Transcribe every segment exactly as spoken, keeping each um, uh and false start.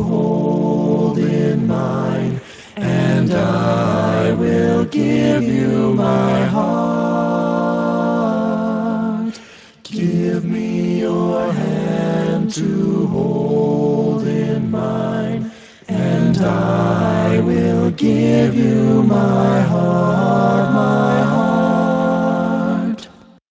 to hold in mine, and I will give you my heart. Give me your hand to hold in mine, and I will give you my heart, my heart.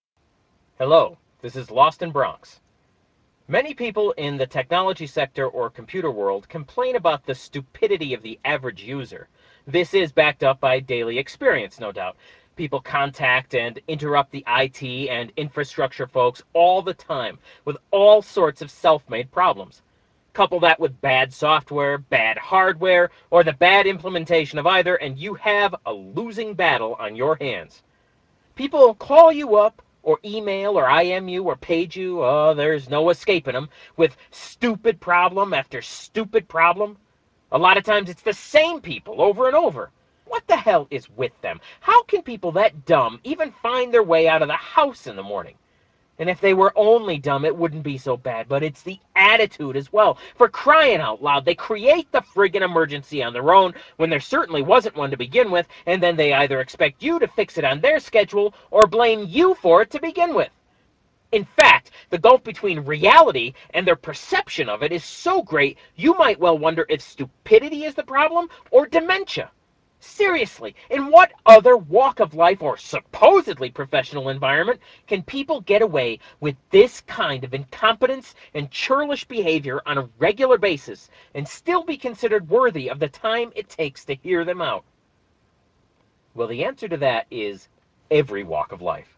Hello, this is Lost in Bronx. Many people in the technology sector or computer world complain about the stupidity of the average user. This is backed up by daily experience, no doubt. People contact and interrupt the I T and infrastructure folks all the time with all sorts of self-made problems. Couple that with bad software, bad hardware, or the bad implementation of either, and you have a losing battle on your hands. People call you up or email or I M you or page you, oh, there's no escaping them, with stupid problem after stupid problem. A lot of times it's the same people over and over. What the hell is with them? How can people that dumb even find their way out of the house in the morning? And if they were only dumb, it wouldn't be so bad. But it's the attitude as well. For crying out loud, they create the friggin' emergency on their own when there certainly wasn't one to begin with, and then they either expect you to fix it on their schedule or blame you for it to begin with. In fact, the gulf between reality and their perception of it is so great, you might well wonder if stupidity is the problem or dementia. Seriously, in what other walk of life or supposedly professional environment can people get away with this kind of incompetence and churlish behavior on a regular basis and still be considered worthy of the time it takes to hear them out? Well, the answer to that is every walk of life.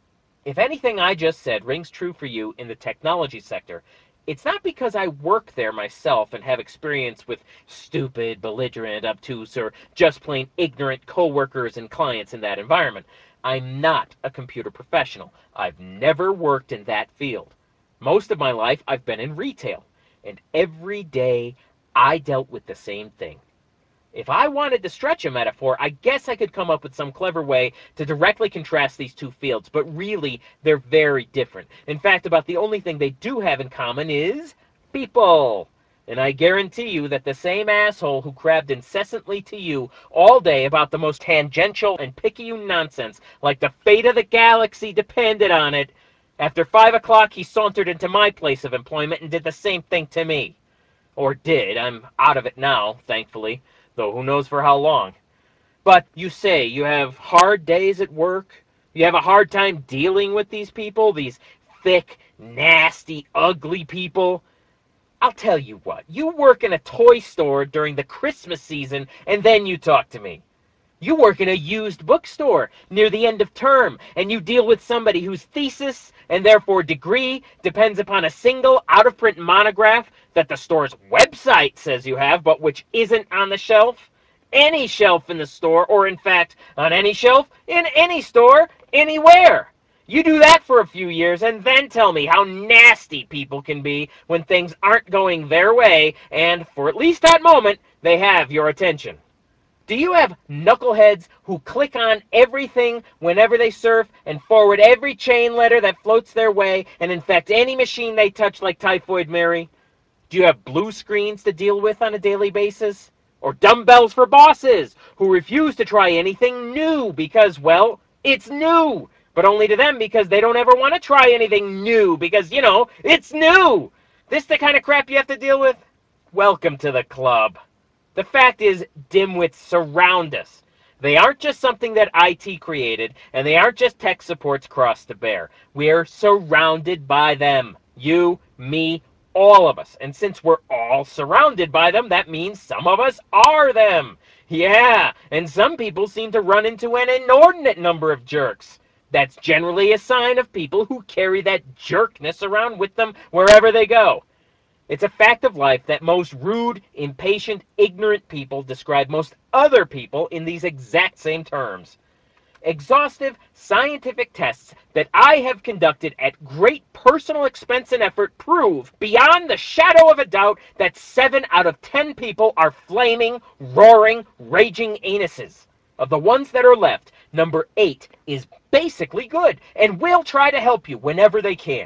If anything I just said rings true for you in the technology sector, it's not because I work there myself and have experience with stupid, belligerent, obtuse, or just plain ignorant coworkers and clients in that environment. I'm not a computer professional. I've never worked in that field. Most of my life I've been in retail, and every day I dealt with the same thing. If I wanted to stretch a metaphor, I guess I could come up with some clever way to directly contrast these two fields, but really, they're very different. In fact, about the only thing they do have in common is people. And I guarantee you that the same asshole who crabbed incessantly to you all day about the most tangential and picayune nonsense, like the fate of the galaxy depended on it, after five o'clock he sauntered into my place of employment and did the same thing to me. Or did. I'm out of it now, thankfully, though who knows for how long. But you say you have hard days at work? You have a hard time dealing with these people, these thick, nasty, ugly people? I'll tell you what, you work in a toy store during the Christmas season, and then you talk to me. You work in a used bookstore near the end of term, and you deal with somebody whose thesis, and therefore degree, depends upon a single out-of-print monograph that the store's website says you have, but which isn't on the shelf. Any shelf in the store, or in fact, on any shelf, in any store, anywhere. You do that for a few years and then tell me how nasty people can be when things aren't going their way and, for at least that moment, they have your attention. Do you have knuckleheads who click on everything whenever they surf and forward every chain letter that floats their way and infect any machine they touch like Typhoid Mary? Do you have blue screens to deal with on a daily basis? Or dumbbells for bosses who refuse to try anything new because, well, it's new, but only to them because they don't ever want to try anything new because, you know, it's new. This the kind of crap you have to deal with? Welcome to the club. The fact is, dimwits surround us. They aren't just something that I T created, and they aren't just tech supports crossed to bear. We're surrounded by them. You, me, all of us. And since we're all surrounded by them, that means some of us are them. Yeah, and some people seem to run into an inordinate number of jerks. That's generally a sign of people who carry that jerkness around with them wherever they go. It's a fact of life that most rude, impatient, ignorant people describe most other people in these exact same terms. Exhaustive scientific tests that I have conducted at great personal expense and effort prove beyond the shadow of a doubt that seven out of ten people are flaming, roaring, raging anuses. Of the ones that are left, number eight is basically good and will try to help you whenever they can.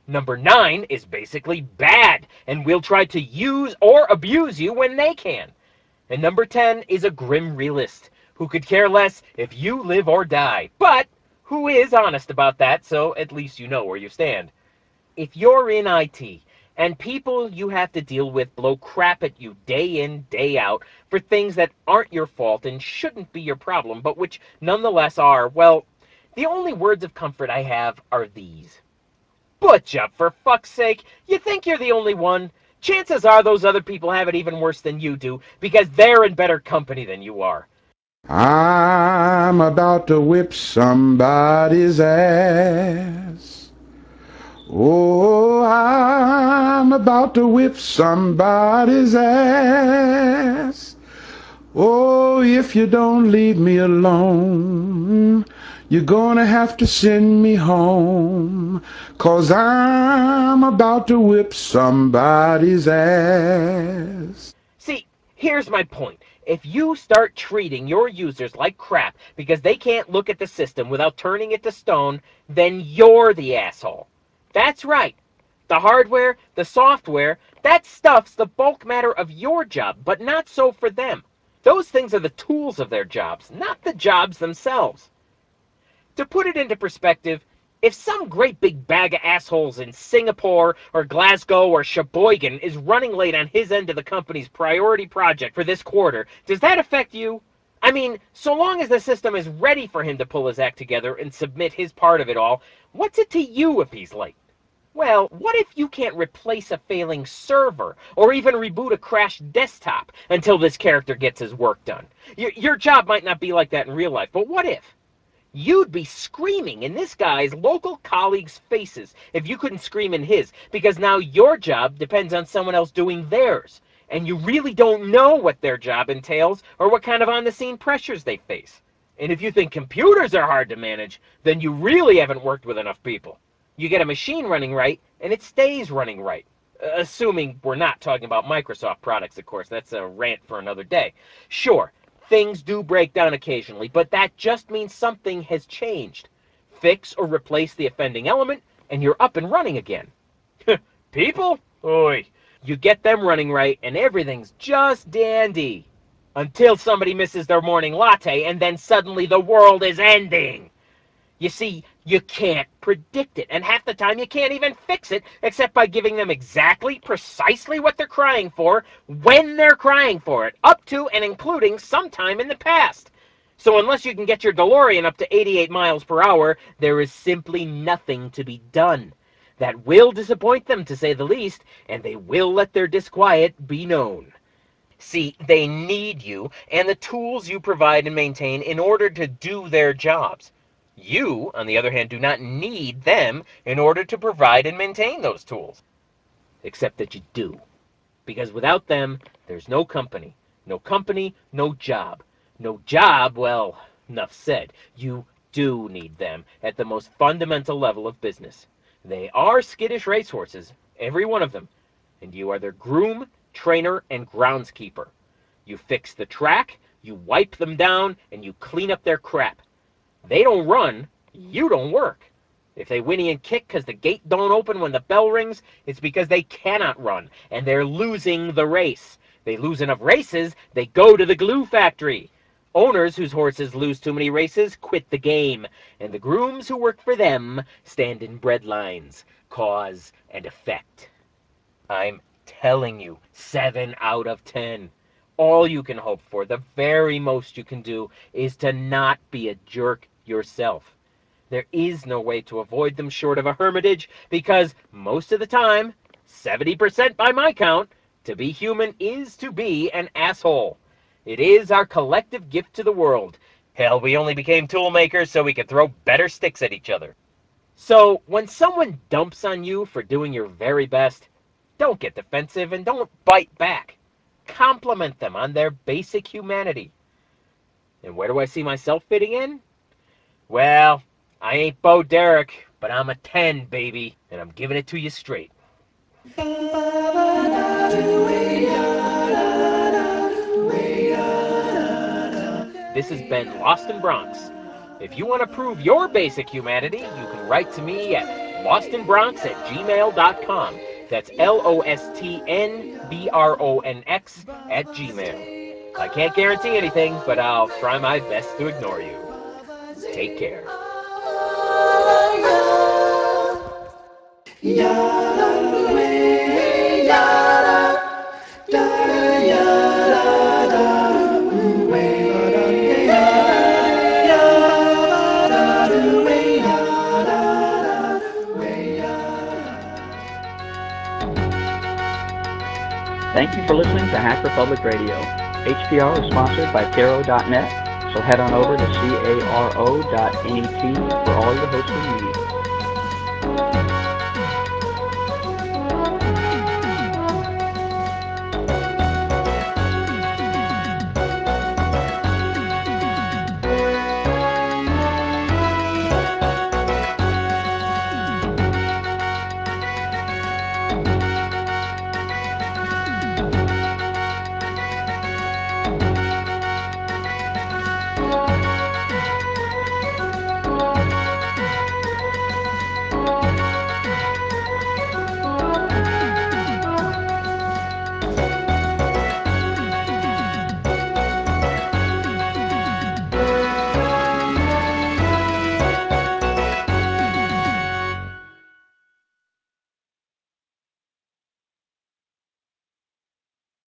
Number nine is basically bad and will try to use or abuse you when they can. And number ten is a grim realist who could care less if you live or die, but who is honest about that, so at least you know where you stand. If you're in I T and people you have to deal with blow crap at you day in, day out for things that aren't your fault and shouldn't be your problem, but which nonetheless are, well, the only words of comfort I have are these. Butch up, for fuck's sake. You think you're the only one? Chances are those other people have it even worse than you do because they're in better company than you are. I'm about to whip somebody's ass. Oh, I'm about to whip somebody's ass. Oh, if you don't leave me alone, you're gonna have to send me home, 'cause I'm about to whip somebody's ass. See, here's my point. If you start treating your users like crap because they can't look at the system without turning it to stone, then you're the asshole. That's right. The hardware, the software, that stuff's the bulk matter of your job, but not so for them. Those things are the tools of their jobs, not the jobs themselves. To put it into perspective, if some great big bag of assholes in Singapore or Glasgow or Sheboygan is running late on his end of the company's priority project for this quarter, does that affect you? I mean, so long as the system is ready for him to pull his act together and submit his part of it all, what's it to you if he's late? Well, what if you can't replace a failing server or even reboot a crashed desktop until this character gets his work done? Your, your job might not be like that in real life, but what if? You'd be screaming in this guy's local colleagues' faces if you couldn't scream in his, because now your job depends on someone else doing theirs, and you really don't know what their job entails or what kind of on-the-scene pressures they face. And if you think computers are hard to manage, then you really haven't worked with enough people. You get a machine running right, and it stays running right. Assuming we're not talking about Microsoft products, of course. That's a rant for another day. Sure, things do break down occasionally, but that just means something has changed. Fix or replace the offending element, and you're up and running again. People? Oi. You get them running right, and everything's just dandy. Until somebody misses their morning latte, and then suddenly the world is ending. You see, you can't predict it, and half the time you can't even fix it except by giving them exactly, precisely what they're crying for, when they're crying for it, up to and including sometime in the past. So unless you can get your DeLorean up to eighty-eight miles per hour, there is simply nothing to be done. That will disappoint them, to say the least, and they will let their disquiet be known. See, they need you and the tools you provide and maintain in order to do their jobs. You, on the other hand, do not need them in order to provide and maintain those tools. Except that you do. Because without them, there's no company. No company, no job. No job, well, enough said. You do need them at the most fundamental level of business. They are skittish racehorses, every one of them, and you are their groom, trainer, and groundskeeper. You fix the track, you wipe them down, and you clean up their crap. They don't run, you don't work. If they whinny and kick because the gate don't open when the bell rings, it's because they cannot run, and they're losing the race. They lose enough races, they go to the glue factory. Owners whose horses lose too many races quit the game, and the grooms who work for them stand in bread lines, cause and effect. I'm telling you, seven out of ten. All you can hope for, the very most you can do, is to not be a jerk yourself. There is no way to avoid them short of a hermitage, because most of the time, seventy percent by my count, to be human is to be an asshole. It is our collective gift to the world. Hell, we only became tool makers so we could throw better sticks at each other. So, when someone dumps on you for doing your very best, don't get defensive and don't bite back. Compliment them on their basic humanity. And where do I see myself fitting in? Well, I ain't Bo Derek, but I'm a ten, baby, and I'm giving it to you straight. This has been Lost in Bronx. If you want to prove your basic humanity, you can write to me at lostnbronx at gmail dot com. That's L O S T N B R O N X at Gmail. I can't guarantee anything, but I'll try my best to ignore you. Take care. Thank you for listening to Hacker Public Radio. H P R is sponsored by Caro dot net, so head on over to caro dot net for all your hosting needs.